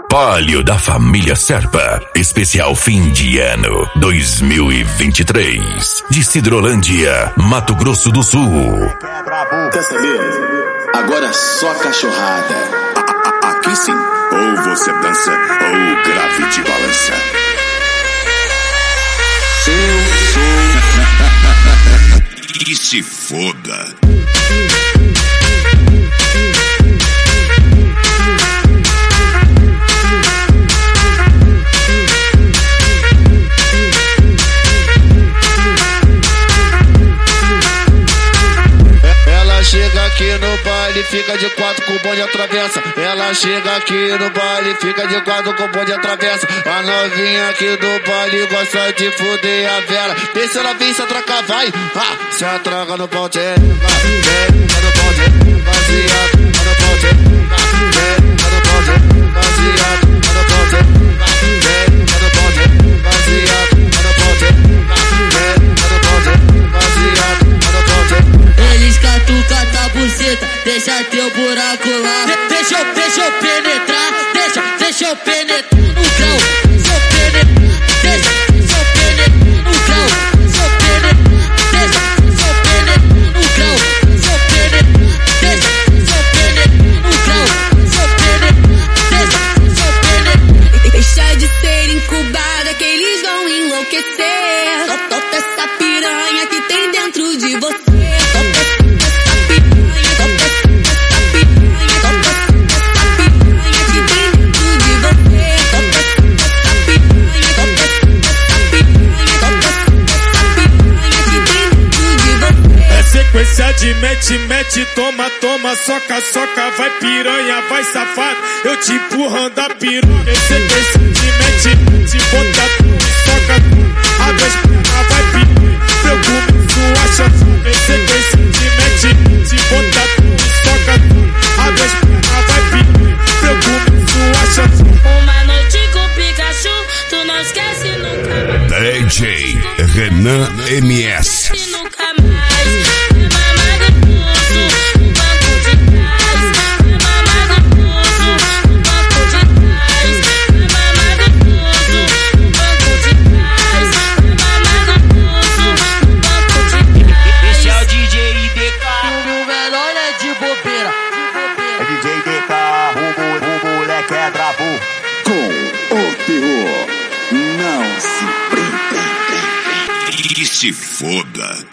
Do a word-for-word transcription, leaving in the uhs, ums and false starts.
Palio da família Serpa. Especial fim de ano dois mil e vinte e três. De Cidrolândia, Mato Grosso do Sul. Quer saber? Agora só cachorrada. A -a Aqui sim. Ou você dança ou o grave te balança. Eu sou. E se foda. Chega aqui no baile, fica de quatro com o bonde atravessa. Ela chega aqui no baile, fica de quatro com o bonde atravessa. A novinha aqui do baile gosta de fuder a vela. Vê se ela vem se atracar, vai. Ah, se atraca no pau, tchê. Vem, tá no pau, tchê. Baseado, tá no pau, tchê. Vem, tá no pau, tchê. Baseado, tá no pau, tchê. Vem, tá no pau, tchê. Baseado, tá no pau, tchê. Vem, tá no pau, tchê. Baseado, tá no pau, tchê. Eles catucam a buceta, deixa teu buraco lá. De deixa eu, deixa eu penetrar, deixa, deixa eu penetrar no grão. Deixa eu penetrar, deixa, deixa eu penetrar no grão. Deixa eu penetrar, deixa, deixa eu penetrar no grão. Deixa eu penetrar, deixa, deixa eu penetrar no grão. Deixa eu penetrar, deixa, deixa eu penetrar. Deixa de ser incubada que eles vão enlouquecer. Solta essa piranha que tem dentro de você. Sequência de mete, mete, toma, toma, soca, soca, vai piranha, vai safado, eu te empurrando a piranha. Sequência de mete, mete, bota tudo, soca tudo, abre as pernas, vai piranha, eu começo a chantar. Sequência de mete, mete, bota tudo, soca tudo, abre as pernas, vai piranha, eu começo a chantar. Uma noite com Pikachu, tu não esquece nunca mais. D J Renan M S. Nunca mais. Se foda.